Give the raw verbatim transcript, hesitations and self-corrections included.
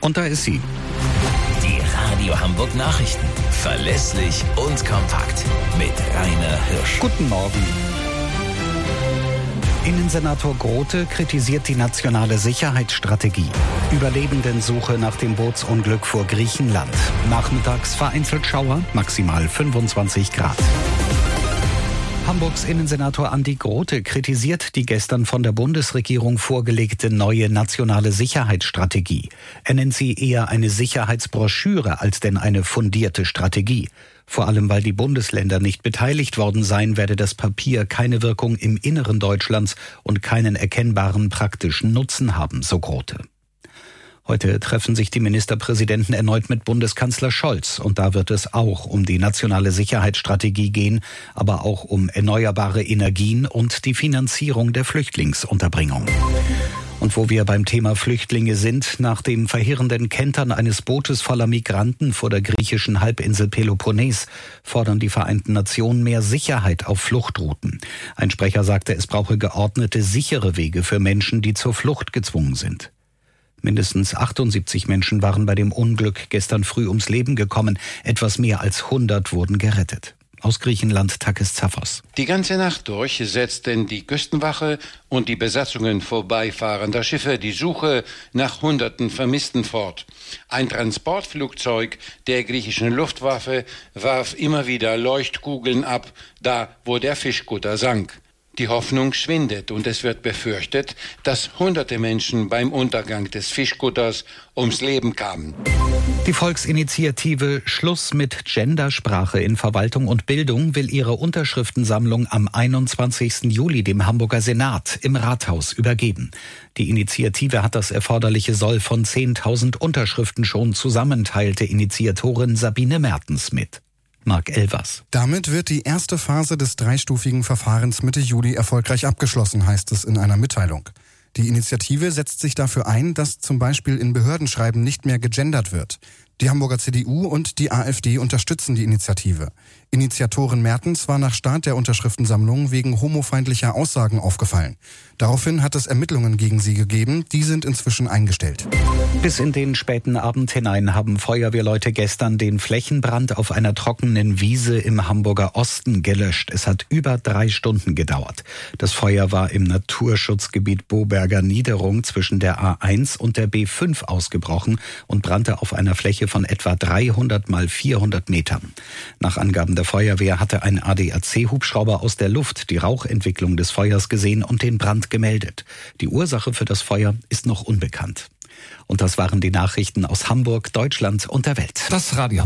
Und da ist sie. Die Radio Hamburg Nachrichten. Verlässlich und kompakt. Mit Rainer Hirsch. Guten Morgen. Innensenator Grote kritisiert die nationale Sicherheitsstrategie. Überlebendensuche nach dem Bootsunglück vor Griechenland. Nachmittags vereinzelt Schauer, maximal fünfundzwanzig Grad. Hamburgs Innensenator Andi Grote kritisiert die gestern von der Bundesregierung vorgelegte neue nationale Sicherheitsstrategie. Er nennt sie eher eine Sicherheitsbroschüre als denn eine fundierte Strategie. Vor allem, weil die Bundesländer nicht beteiligt worden seien, werde das Papier keine Wirkung im Inneren Deutschlands und keinen erkennbaren praktischen Nutzen haben, so Grote. Heute treffen sich die Ministerpräsidenten erneut mit Bundeskanzler Scholz. Und da wird es auch um die nationale Sicherheitsstrategie gehen, aber auch um erneuerbare Energien und die Finanzierung der Flüchtlingsunterbringung. Und wo wir beim Thema Flüchtlinge sind, nach dem verheerenden Kentern eines Bootes voller Migranten vor der griechischen Halbinsel Peloponnes fordern die Vereinten Nationen mehr Sicherheit auf Fluchtrouten. Ein Sprecher sagte, es brauche geordnete, sichere Wege für Menschen, die zur Flucht gezwungen sind. Mindestens achtundsiebzig Menschen waren bei dem Unglück gestern früh ums Leben gekommen. Etwas mehr als hundert wurden gerettet. Aus Griechenland Takis Zaphos. Die ganze Nacht durch setzten die Küstenwache und die Besatzungen vorbeifahrender Schiffe die Suche nach hunderten Vermissten fort. Ein Transportflugzeug der griechischen Luftwaffe warf immer wieder Leuchtkugeln ab, da wo der Fischkutter sank. Die Hoffnung schwindet und es wird befürchtet, dass hunderte Menschen beim Untergang des Fischkutters ums Leben kamen. Die Volksinitiative Schluss mit Gendersprache in Verwaltung und Bildung will ihre Unterschriftensammlung am einundzwanzigsten Juli dem Hamburger Senat im Rathaus übergeben. Die Initiative hat das erforderliche Soll von zehntausend Unterschriften schon zusammen, teilte Initiatorin Sabine Mertens mit. Marc Elvers. Damit wird die erste Phase des dreistufigen Verfahrens Mitte Juli erfolgreich abgeschlossen, heißt es in einer Mitteilung. Die Initiative setzt sich dafür ein, dass zum Beispiel in Behördenschreiben nicht mehr gegendert wird. Die Hamburger C D U und die AfD unterstützen die Initiative. Initiatorin Mertens war nach Start der Unterschriftensammlung wegen homofeindlicher Aussagen aufgefallen. Daraufhin hat es Ermittlungen gegen sie gegeben, die sind inzwischen eingestellt. Bis in den späten Abend hinein haben Feuerwehrleute gestern den Flächenbrand auf einer trockenen Wiese im Hamburger Osten gelöscht. Es hat über drei Stunden gedauert. Das Feuer war im Naturschutzgebiet Boberger Niederung zwischen der A eins und der B fünf ausgebrochen und brannte auf einer Fläche von etwa dreihundert mal vierhundert Metern. Nach Angaben der Feuerwehr hatte ein A D A C-Hubschrauber aus der Luft die Rauchentwicklung des Feuers gesehen und den Brand gemeldet. Die Ursache für das Feuer ist noch unbekannt. Und das waren die Nachrichten aus Hamburg, Deutschland und der Welt. Das Radio